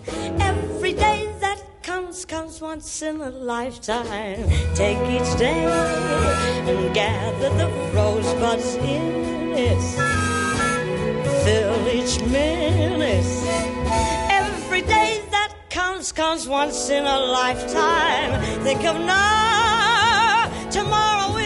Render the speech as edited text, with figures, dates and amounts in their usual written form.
Every day that comes once in a lifetime. Take each day and gather the rosebuds in it. Fill each minute. Every day that comes once in a lifetime. Think of now, tomorrow